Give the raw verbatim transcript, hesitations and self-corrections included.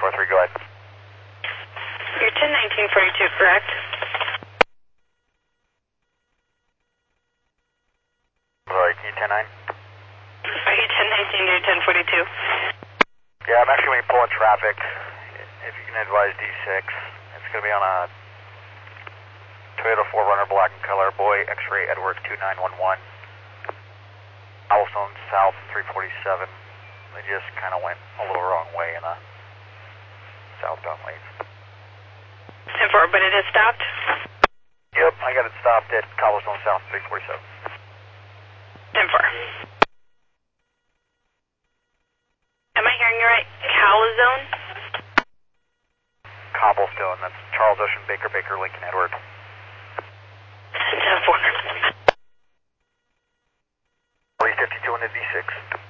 four three, go ahead. You're ten nineteen forty-two, correct? Sorry, can you ten nine? Are you ten nineteen, you're ten forty-two? Yeah, I'm actually going to be pulling traffic. If you can advise D six, it's going to be on a Toyota four runner, black and color, boy, X-ray Edward two nine one one. Cobblestone South three forty-seven. They just kind of went a little wrong way in a southbound lane. ten four, but it is stopped? Yep, I got it stopped at Cobblestone South three forty-seven. ten four. Am I hearing you right? Calzone? Cobblestone, that's Charles Ocean, Baker, Baker, Lincoln, Edward. ten four. three fifty-two into D six.